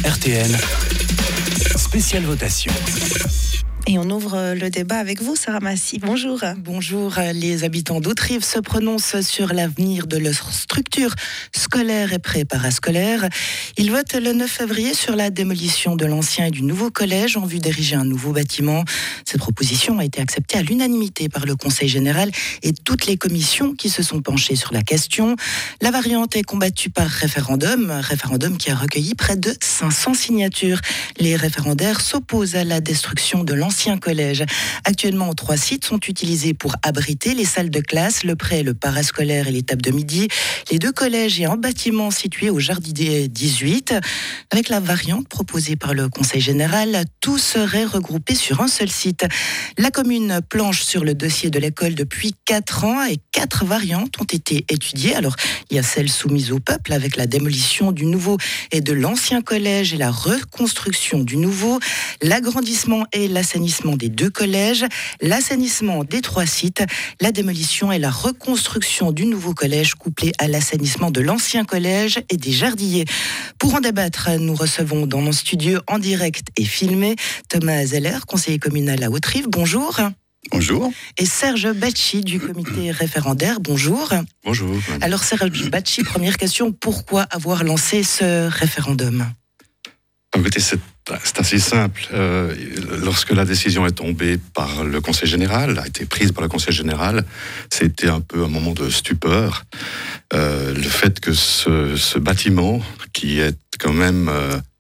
RTL, spéciale votation. Et on ouvre le débat avec vous, Sarah Massy. Bonjour. Bonjour. Les habitants d'Hauterive se prononcent sur l'avenir de leur structure scolaire et pré-parascolaire. Ils votent le 9 février sur la démolition de l'ancien et du nouveau collège en vue d'ériger un nouveau bâtiment. Cette proposition a été acceptée à l'unanimité par le Conseil général et toutes les commissions qui se sont penchées sur la question. La variante est combattue par référendum qui a recueilli près de 500 signatures. Les référendaires s'opposent à la destruction de l'ancien collège. Actuellement, 3 sites sont utilisés pour abriter les salles de classe, le pré, le parascolaire et l'étape de midi. Les 2 collèges et un bâtiment situé au Jardinet 18. Avec la variante proposée par le Conseil général, tout serait regroupé sur un seul site. La commune planche sur le dossier de l'école depuis 4 ans et 4 variantes ont été étudiées. Alors, il y a celle soumise au peuple avec la démolition du nouveau et de l'ancien collège et la reconstruction du nouveau, l'agrandissement et l'assainissement des 2 collèges, l'assainissement des 3 sites, la démolition et la reconstruction du nouveau collège couplé à l'assainissement de l'ancien collège et des jardiniers. Pour en débattre, nous recevons dans nos studios en direct et filmé Thomas Zeller, conseiller communal à Hauterive. Bonjour. Bonjour. Et Serge Bacci du comité référendaire. Bonjour. Bonjour. Alors Serge Bacci, première question, pourquoi avoir lancé ce référendum ? Écoutez, c'est assez simple. Lorsque la décision est tombée par le Conseil général, a été prise par le Conseil général, c'était un peu un moment de stupeur. Le fait que ce bâtiment, qui est quand même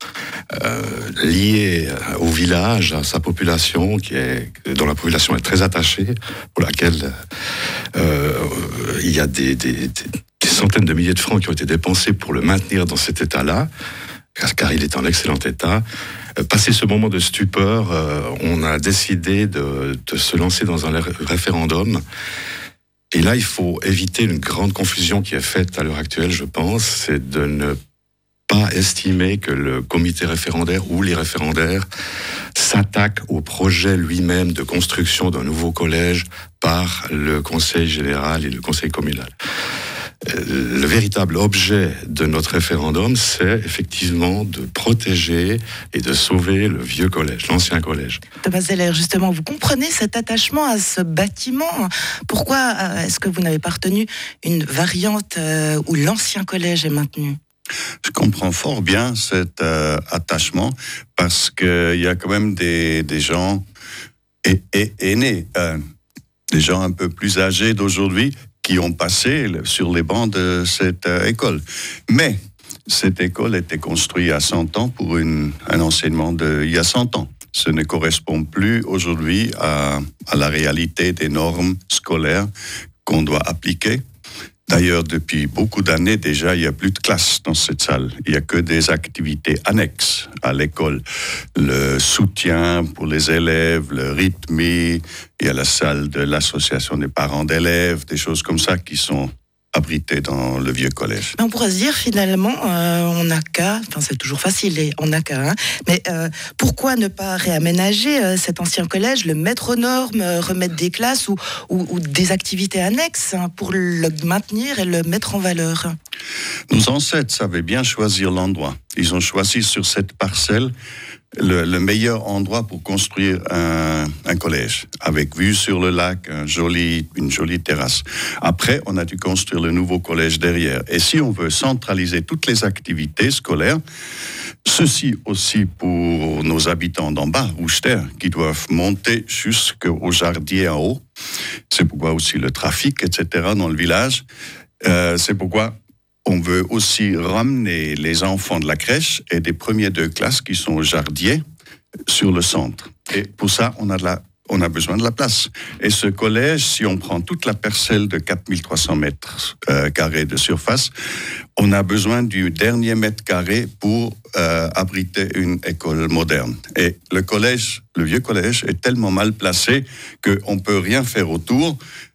lié au village, à sa population, dont la population est très attachée, pour laquelle il y a des centaines de milliers de francs qui ont été dépensés pour le maintenir dans cet état-là, car il est en excellent état. Passé ce moment de stupeur, on a décidé de se lancer dans un référendum. Et là, il faut éviter une grande confusion qui est faite à l'heure actuelle, je pense, c'est de ne pas estimer que le comité référendaire ou les référendaires s'attaquent au projet lui-même de construction d'un nouveau collège par le Conseil général et le Conseil communal. Le véritable objet de notre référendum, c'est effectivement de protéger et de sauver le vieux collège, l'ancien collège. Thomas Zeller, justement, vous comprenez cet attachement à ce bâtiment ? Pourquoi est-ce que vous n'avez pas retenu une variante où l'ancien collège est maintenu ? Je comprends fort bien cet attachement parce qu'il y a quand même des gens aînés, des gens un peu plus âgés d'aujourd'hui qui ont passé sur les bancs de cette école. Mais cette école était construite à 100 ans pour un enseignement d'il y a 100 ans. Ce ne correspond plus aujourd'hui à la réalité des normes scolaires qu'on doit appliquer. D'ailleurs, depuis beaucoup d'années déjà, il n'y a plus de classe dans cette salle. Il n'y a que des activités annexes à l'école. Le soutien pour les élèves, le rythme, il y a la salle de l'association des parents d'élèves, des choses comme ça qui sont abritées dans le vieux collège. On pourrait se dire finalement, on n'a qu'à, c'est toujours facile, on n'a qu'à, mais pourquoi ne pas réaménager cet ancien collège, le mettre aux normes, remettre des classes ou des activités annexes pour le maintenir et le mettre en valeur ? Nos ancêtres savaient bien choisir l'endroit. Ils ont choisi sur cette parcelle le meilleur endroit pour construire un collège, avec vue sur le lac, une jolie terrasse. Après, on a dû construire le nouveau collège derrière. Et si on veut centraliser toutes les activités scolaires, ceci aussi pour nos habitants d'en bas, Rouge-Terre, qui doivent monter jusqu'au Jardinet en haut. C'est pourquoi aussi le trafic, etc., dans le village. C'est pourquoi on veut aussi ramener les enfants de la crèche et des premiers 2 classes qui sont au Jardinet sur le centre. Et pour ça, on a besoin de la place. Et ce collège, si on prend toute la parcelle de 4300 mètres carrés de surface, on a besoin du dernier mètre carré pour abriter une école moderne. Et le vieux collège est tellement mal placé qu'on ne peut rien faire autour.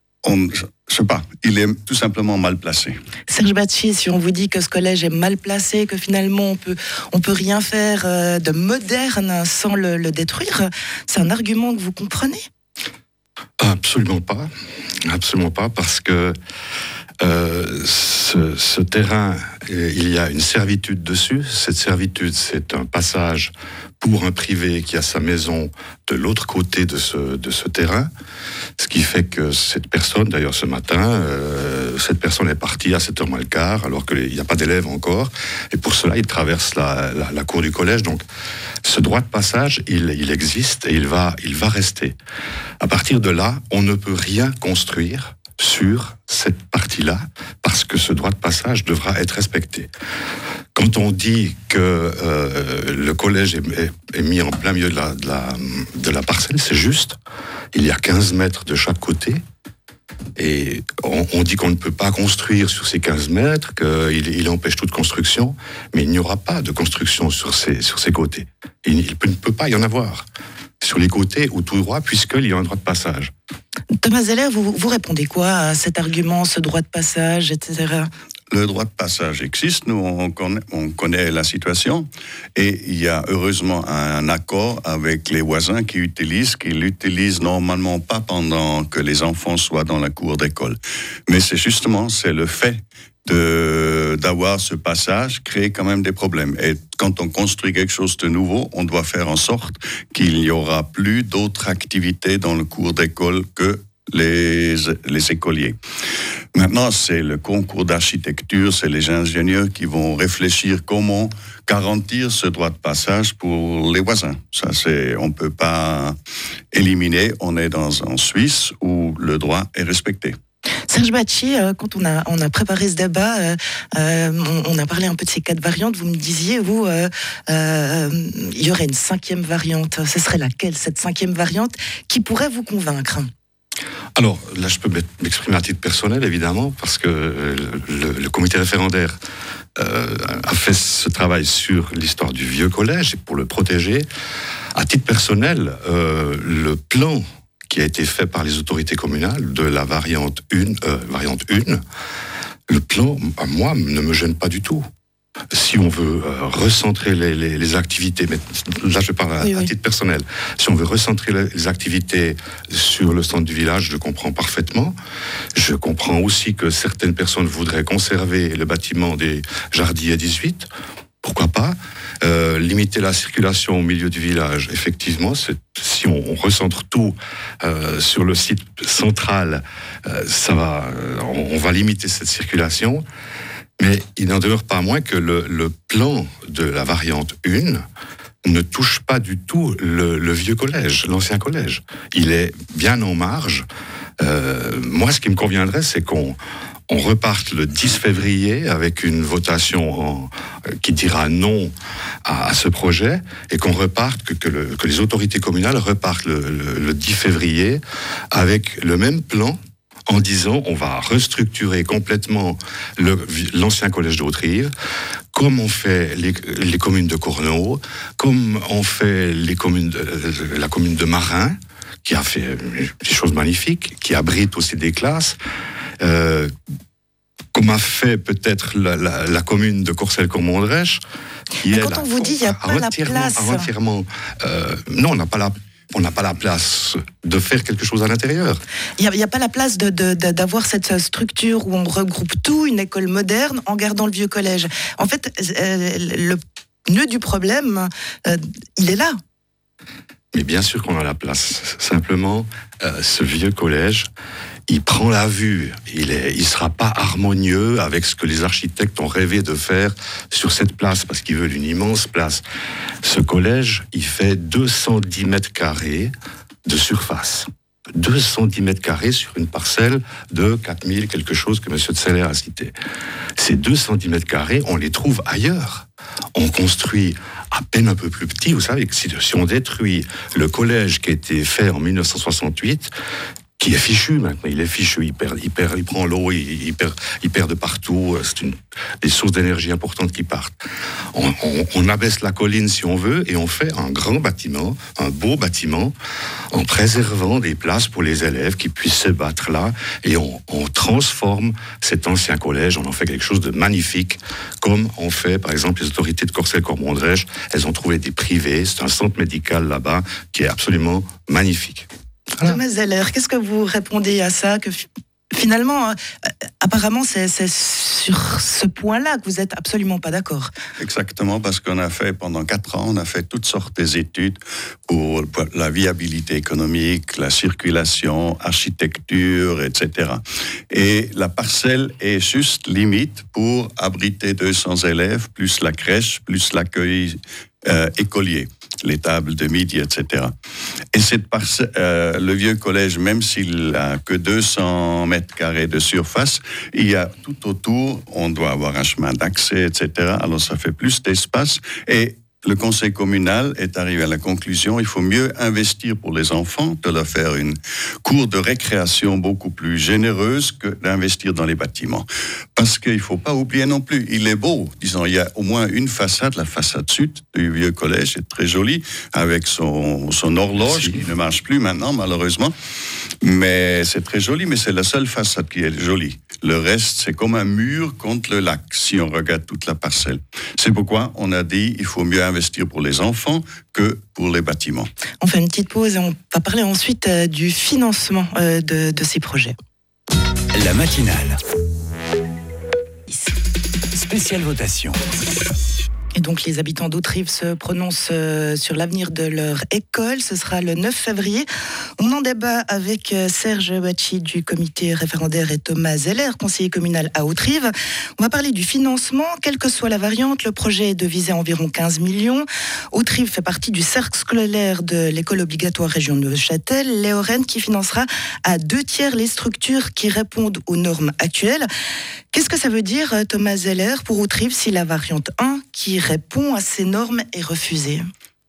Je sais pas, il est tout simplement mal placé. Serge Bacci, si on vous dit que ce collège est mal placé, que finalement on peut rien faire de moderne sans le détruire, c'est un argument que vous comprenez ? Absolument pas, parce que Ce terrain, il y a une servitude dessus. Cette servitude, c'est un passage pour un privé qui a sa maison de l'autre côté de ce terrain. Ce qui fait que cette personne, d'ailleurs ce matin, cette personne est partie à 7h moins le quart, alors qu'il n'y a pas d'élèves encore. Et pour cela, il traverse la cour du collège. Donc, ce droit de passage, il existe et il va rester. À partir de là, on ne peut rien construire sur cette partie-là, parce que ce droit de passage devra être respecté. Quand on dit que le collège est mis en plein milieu de la parcelle, c'est juste. Il y a 15 mètres de chaque côté, et on dit qu'on ne peut pas construire sur ces 15 mètres, qu'il empêche toute construction, mais il n'y aura pas de construction sur ces côtés. Il ne peut pas y en avoir sur les côtés ou tout droit, puisqu'il y a un droit de passage. Thomas Zeller, vous répondez quoi à cet argument, ce droit de passage, etc. Le droit de passage existe, nous on connaît la situation, et il y a heureusement un accord avec les voisins qui l'utilisent normalement pas pendant que les enfants soient dans la cour d'école. Mais c'est le fait d'avoir ce passage crée quand même des problèmes. Et quand on construit quelque chose de nouveau, on doit faire en sorte qu'il n'y aura plus d'autres activités dans le cours d'école que les écoliers. Maintenant, c'est le concours d'architecture, c'est les ingénieurs qui vont réfléchir comment garantir ce droit de passage pour les voisins. Ça, on peut pas éliminer. On est en Suisse où le droit est respecté. Serge Bacci, quand on a préparé ce débat, on a parlé un peu de ces 4 variantes. Vous me disiez, il y aurait une 5e variante. Ce serait laquelle, cette 5e variante, qui pourrait vous convaincre ? Alors, là, je peux m'exprimer à titre personnel, évidemment, parce que le comité référendaire a fait ce travail sur l'histoire du vieux collège, et pour le protéger. À titre personnel, le plan qui a été fait par les autorités communales de la variante 1, le plan, à moi, ne me gêne pas du tout. Si on veut recentrer les activités, mais là je parle à titre personnel, si on veut recentrer les activités sur le centre du village, je comprends parfaitement. Je comprends aussi que certaines personnes voudraient conserver le bâtiment des Jardiers 18. Pourquoi pas limiter la circulation au milieu du village, effectivement, si on recentre tout sur le site central, on va limiter cette circulation. Mais il n'en demeure pas moins que le plan de la variante 1 ne touche pas du tout le vieux collège, l'ancien collège. Il est bien en marge. Moi, ce qui me conviendrait, c'est qu'on reparte le 10 février avec une votation qui dira non à ce projet, et qu'on reparte, que les autorités communales repartent le 10 février avec le même plan, en disant on va restructurer complètement l'ancien collège d'Hauterive, comme on fait les communes de Cournot, comme on fait la commune de Marin, qui a fait des choses magnifiques, qui abrite aussi des classes, comme a fait peut-être la commune de Courcelles-Courmondrèche. Quand on vous dit il n'y a pas la place... Non, on n'a pas la place de faire quelque chose à l'intérieur. Il n'y a pas la place d'avoir cette structure où on regroupe tout, une école moderne, en gardant le vieux collège. En fait, le nœud du problème, il est là. Mais bien sûr qu'on a la place. Simplement, ce vieux collège, il prend la vue. Il sera pas harmonieux avec ce que les architectes ont rêvé de faire sur cette place, parce qu'ils veulent une immense place. Ce collège, il fait 210 mètres carrés de surface. 210 mètres carrés sur une parcelle de 4000 quelque chose que M. Zeller a cité. Ces 210 mètres carrés, on les trouve ailleurs. On construit à peine un peu plus petit. Vous savez que si on détruit le collège qui a été fait en 1968, qui est fichu maintenant, il est fichu, il prend l'eau, il perd de partout, c'est des sources d'énergie importantes qui partent. On abaisse la colline si on veut, et on fait un grand bâtiment, un beau bâtiment, en préservant des places pour les élèves qui puissent se battre là, et on transforme cet ancien collège, on en fait quelque chose de magnifique, comme on fait par exemple les autorités de Courcelles-Courmondrèche. Elles ont trouvé des privés, c'est un centre médical là-bas qui est absolument magnifique. Voilà. Thomas Zeller, qu'est-ce que vous répondez à ça, que Finalement, apparemment, c'est sur ce point-là que vous n'êtes absolument pas d'accord. Exactement, parce qu'on a fait pendant 4 ans, on a fait toutes sortes d'études pour la viabilité économique, la circulation, architecture, etc. Et la parcelle est juste limite pour abriter 200 élèves, plus la crèche, plus l'accueil écolier, les tables de midi, etc. Et cette le vieux collège, même s'il n'a que 200 mètres carrés de surface, il y a tout autour, on doit avoir un chemin d'accès, etc. Alors ça fait plus d'espace. Et le conseil communal est arrivé à la conclusion il faut mieux investir pour les enfants, de leur faire une cour de récréation beaucoup plus généreuse que d'investir dans les bâtiments. Parce qu'il ne faut pas oublier non plus, il est beau. Disons, il y a au moins une façade, la façade sud du vieux collège est très jolie, avec son horloge qui ne marche plus maintenant, malheureusement. Mais c'est très joli, mais c'est la seule façade qui est jolie. Le reste, c'est comme un mur contre le lac, si on regarde toute la parcelle. C'est pourquoi on a dit il faut mieux investir pour les enfants que pour les bâtiments. On fait une petite pause et on va parler ensuite du financement de ces projets. La matinale. Spéciale votation. Et donc les habitants d'Hauterive se prononcent sur l'avenir de leur école. Ce sera le 9 février. On en débat avec Serge Bacci du comité référendaire et Thomas Zeller, conseiller communal à Hauterive. On va parler du financement. Quelle que soit la variante, le projet est de viser environ 15 millions. Hauterive fait partie du cercle scolaire de l'école obligatoire région Neuchâtel, l'EOREN, qui financera à 2/3 les structures qui répondent aux normes actuelles. Qu'est-ce que ça veut dire, Thomas Zeller, pour Hauterive, si la variante 1, qui répond à ces normes, est refusée?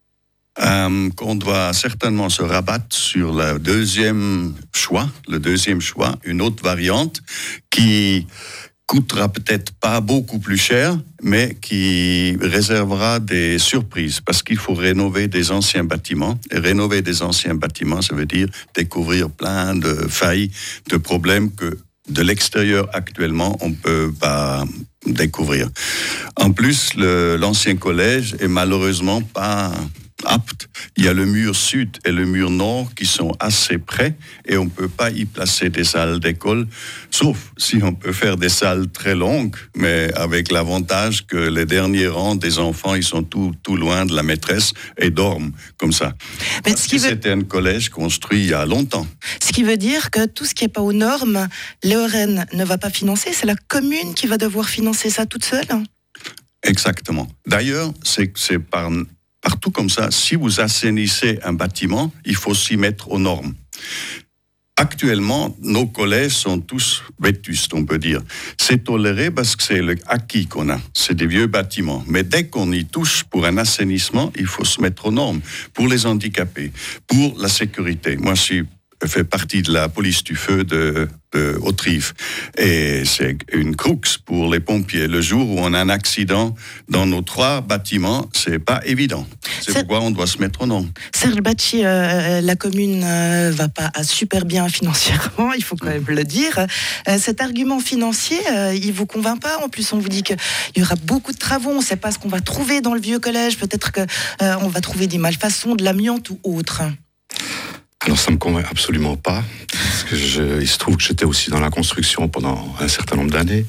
Qu'on doit certainement se rabattre sur le deuxième choix, une autre variante qui coûtera peut-être pas beaucoup plus cher, mais qui réservera des surprises, parce qu'il faut rénover des anciens bâtiments. Et rénover des anciens bâtiments, ça veut dire découvrir plein de failles, de problèmes que de l'extérieur, actuellement, on ne peut pas découvrir. En plus, l'ancien collège est malheureusement pas apte. Il y a le mur sud et le mur nord qui sont assez près et on ne peut pas y placer des salles d'école, sauf si on peut faire des salles très longues, mais avec l'avantage que les derniers rangs des enfants, ils sont tout loin de la maîtresse et dorment comme ça. Mais c'était un collège construit il y a longtemps. Ce qui veut dire que tout ce qui n'est pas aux normes, l'EOREN ne va pas financer, c'est la commune qui va devoir financer ça toute seule? Exactement. D'ailleurs, c'est partout comme ça, si vous assainissez un bâtiment, il faut s'y mettre aux normes. Actuellement, nos collèges sont tous vétustes, on peut dire. C'est toléré parce que c'est le acquis qu'on a. C'est des vieux bâtiments. Mais dès qu'on y touche pour un assainissement, il faut se mettre aux normes. Pour les handicapés, pour la sécurité. Moi, je fais partie de la police du feu de Hauterive. Et c'est une crux pour les pompiers. Le jour où on a un accident dans nos 3 bâtiments, c'est pas évident. C'est pourquoi on doit se mettre aux normes. Serge Bacci, la commune va pas super bien financièrement, il faut quand même le dire. Cet argument financier, il vous convainc pas? En plus, on vous dit qu'il y aura beaucoup de travaux, on sait pas ce qu'on va trouver dans le vieux collège. Peut-être qu'on va trouver des malfaçons, de l'amiante ou autre. Alors ça me convainc absolument pas, parce que il se trouve que j'étais aussi dans la construction pendant un certain nombre d'années.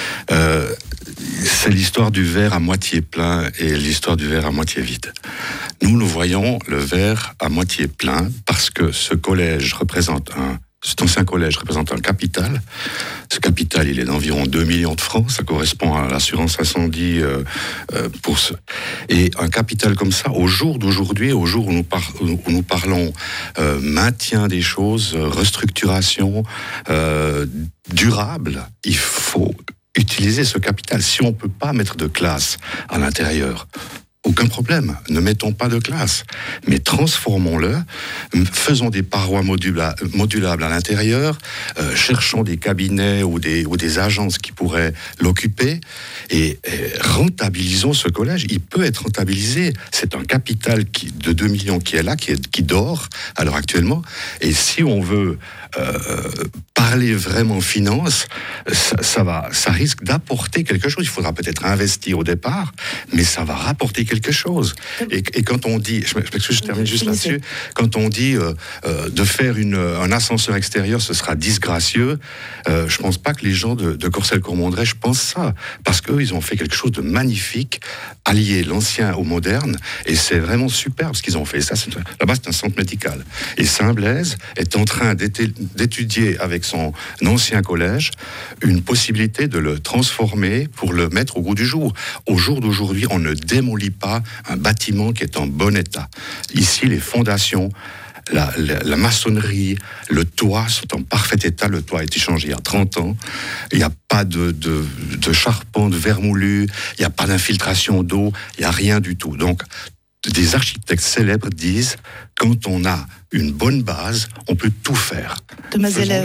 C'est l'histoire du verre à moitié plein et l'histoire du verre à moitié vide. Nous voyons le verre à moitié plein parce que cet ancien collège représente un capital. Ce capital, il est d'environ 2 millions de francs. Ça correspond à l'assurance incendie Et un capital comme ça, au jour d'aujourd'hui, au jour où nous parlons maintien des choses, restructuration durable, il faut utiliser ce capital. Si on ne peut pas mettre de classe à l'intérieur, aucun problème, ne mettons pas de classe, mais transformons-le, faisons des parois modulables à l'intérieur, cherchons des cabinets ou des agences qui pourraient l'occuper et rentabilisons ce collège. Il peut être rentabilisé, c'est un capital de 2 millions qui est là, qui dort à l'heure actuellement, et si on veut parler vraiment finance, ça risque d'apporter quelque chose. Il faudra peut-être investir au départ, mais ça va rapporter quelque quelque chose. Et quand on dit, je termine juste là-dessus, quand on dit de faire un ascenseur extérieur, ce sera disgracieux, je pense pas que les gens de Courcelles-Courmondrey, je pense ça, parce qu'eux, ils ont fait quelque chose de magnifique, allier l'ancien au moderne, et c'est vraiment superbe ce qu'ils ont fait. Ça, là-bas, c'est un centre médical. Et Saint-Blaise est en train d'étudier avec son ancien collège une possibilité de le transformer pour le mettre au goût du jour. Au jour d'aujourd'hui, on ne démolit pas un bâtiment qui est en bon état. Ici, les fondations, la maçonnerie, le toit sont en parfait état. Le toit a été changé il y a 30 ans. Il n'y a pas de charpente vermoulue, il n'y a pas d'infiltration d'eau, il n'y a rien du tout. Donc, des architectes célèbres disent, quand on a une bonne base, on peut tout faire. Thomas Zeller,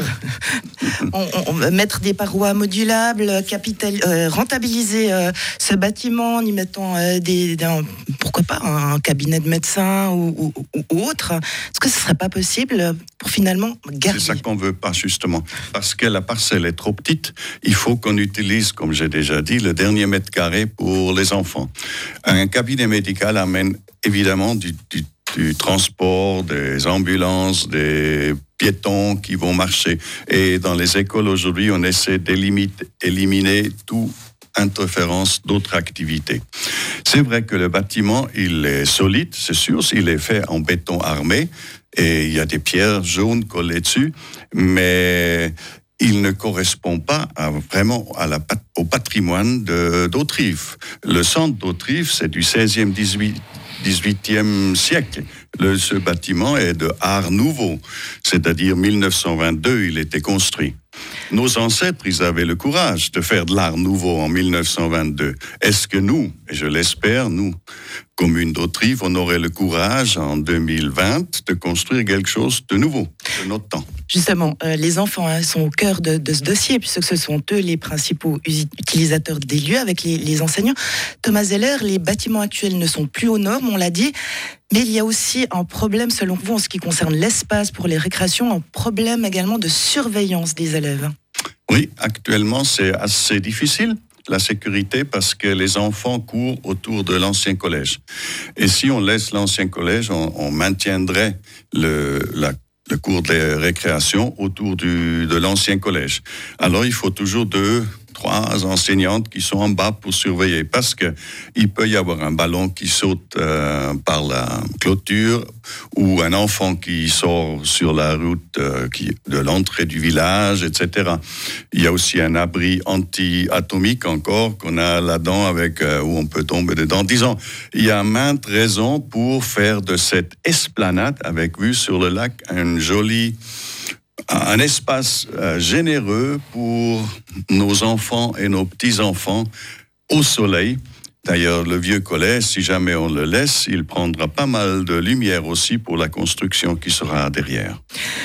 on mettre des parois modulables, rentabiliser ce bâtiment en y mettant pourquoi pas un cabinet de médecin ou autre. Est-ce que ce ne serait pas possible pour finalement garder? C'est ça qu'on ne veut pas, justement. Parce que la parcelle est trop petite, il faut qu'on utilise, comme j'ai déjà dit, le dernier mètre carré pour les enfants. Un cabinet médical amène évidemment du transport, des ambulances, des piétons qui vont marcher. Et dans les écoles aujourd'hui, on essaie d'éliminer toute interférence d'autres activités. C'est vrai que le bâtiment, il est solide, c'est sûr, il est fait en béton armé et il y a des pierres jaunes collées dessus, mais il ne correspond pas vraiment au patrimoine d'Hauterive. Le centre d'Hauterive, c'est du 16e, 18e siècle. Ce bâtiment est de art nouveau, c'est-à-dire 1922, il était construit. Nos ancêtres, ils avaient le courage de faire de l'art nouveau en 1922. Est-ce que nous, et je l'espère, nous, commune d'Hauterive, on aurait le courage en 2020 de construire quelque chose de nouveau, de notre temps? Justement, les enfants sont au cœur de ce dossier, puisque ce sont eux les principaux utilisateurs des lieux avec les enseignants. Thomas Zeller, les bâtiments actuels ne sont plus aux normes, on l'a dit, mais il y a aussi un problème, selon vous, en ce qui concerne l'espace pour les récréations, un problème également de surveillance des élèves. Oui, actuellement, c'est assez difficile, la sécurité, parce que les enfants courent autour de l'ancien collège. Et si on laisse l'ancien collège, on maintiendrait le cours de récréation autour de l'ancien collège. Alors, il faut toujours 2-3 enseignantes qui sont en bas pour surveiller, parce que il peut y avoir un ballon qui saute par la clôture ou un enfant qui sort sur la route de l'entrée du village, etc. Il y a aussi un abri anti-atomique encore qu'on a là-dedans où on peut tomber dedans. Disons, il y a maintes raisons pour faire de cette esplanade avec vue sur le lac un espace généreux pour nos enfants et nos petits-enfants au soleil. D'ailleurs, le vieux collège, si jamais on le laisse, il prendra pas mal de lumière aussi pour la construction qui sera derrière.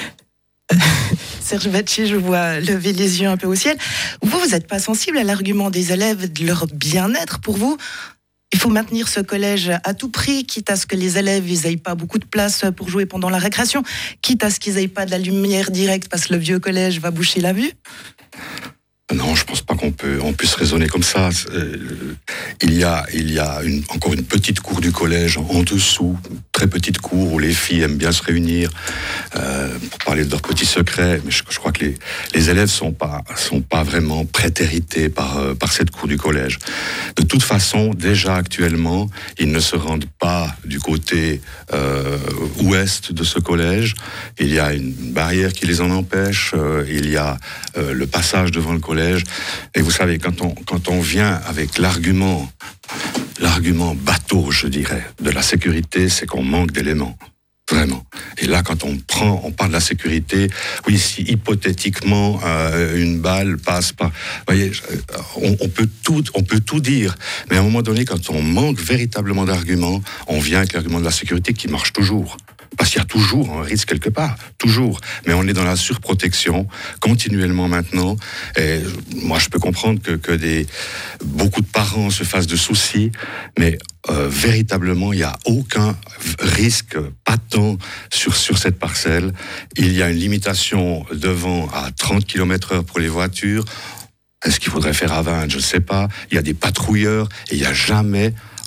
Serge Batchi, je vois lever les yeux un peu au ciel. Vous n'êtes pas sensible à l'argument des élèves, de leur bien-être pour vous? Il faut maintenir ce collège à tout prix, quitte à ce que les élèves n'aient pas beaucoup de place pour jouer pendant la récréation, quitte à ce qu'ils n'aient pas de la lumière directe parce que le vieux collège va boucher la vue. Non, je pense pas qu'on puisse raisonner comme ça. Il y a encore une petite cour du collège en dessous, très petite cour où les filles aiment bien se réunir pour parler de leurs petits secrets. Mais je crois que les élèves sont pas vraiment prétérités par cette cour du collège. De toute façon, déjà actuellement, ils ne se rendent pas du côté ouest de ce collège. Il y a une barrière qui les en empêche. Il y a le passage devant le collège. Et vous savez, quand on vient avec l'argument bateau, je dirais, de la sécurité, c'est qu'on manque d'éléments. Vraiment. Et là, quand on parle de la sécurité, oui, si hypothétiquement une balle passe par, vous voyez, on peut tout dire, mais à un moment donné, quand on manque véritablement d'arguments, on vient avec l'argument de la sécurité qui marche toujours. Parce qu'il y a toujours un risque quelque part, toujours. Mais on est dans la surprotection continuellement maintenant. Et moi, je peux comprendre que beaucoup de parents se fassent de soucis, mais véritablement, il n'y a aucun risque patent sur cette parcelle. Il y a une limitation devant à 30 km/h pour les voitures. Est-ce qu'il faudrait faire à 20? Je ne sais pas. Il y a des patrouilleurs et il n'y a jamais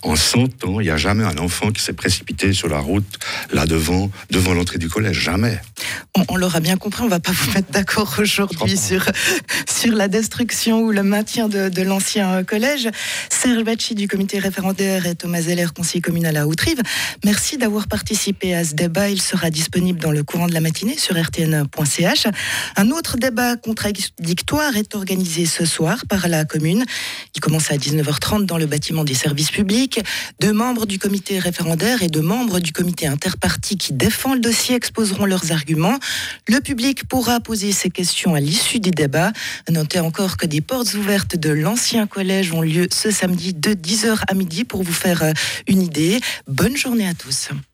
En 100 ans, il n'y a jamais un enfant qui s'est précipité sur la route, là devant l'entrée du collège. Jamais. On l'aura bien compris, on ne va pas vous mettre d'accord aujourd'hui sur la destruction ou le maintien de l'ancien collège. Serge Bacci du comité référendaire et Thomas Zeller, conseiller communal à Hauts-de-Rive. Merci d'avoir participé à ce débat. Il sera disponible dans le courant de la matinée sur rtn.ch. Un autre débat contradictoire est organisé ce soir par la commune. Il commence à 19h30 dans le bâtiment des services publics. 2 membres du comité référendaire et 2 membres du comité interparti qui défend le dossier exposeront leurs arguments. Le public pourra poser ses questions à l'issue du débat. Notez encore que des portes ouvertes de l'ancien collège ont lieu ce samedi de 10h à midi pour vous faire une idée. Bonne journée à tous.